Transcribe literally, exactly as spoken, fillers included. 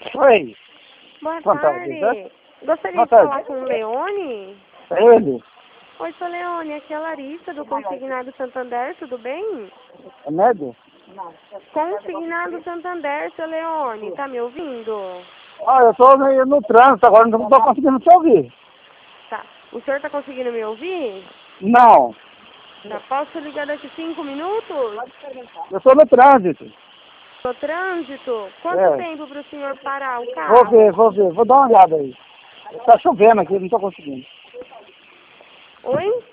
Oi. Boa Boa tarde. tarde. Gostaria Boa de tarde. falar com o Leone? É ele? Oi, sou Leone. Aqui é a Larissa, do Consignado Santander. Tudo bem? É médio? Consignado Santander, seu Leone. Tá me ouvindo? Ah, eu tô meio no trânsito agora, não tô conseguindo te ouvir. Tá. O senhor tá conseguindo me ouvir? Não, Tá. Posso ligar daqui cinco minutos? eu tô no trânsito. No trânsito? Quanto É. tempo para o senhor parar o Vou carro? ver, vou ver, vou dar uma olhada aí. Tá chovendo aqui, não tô conseguindo. Oi?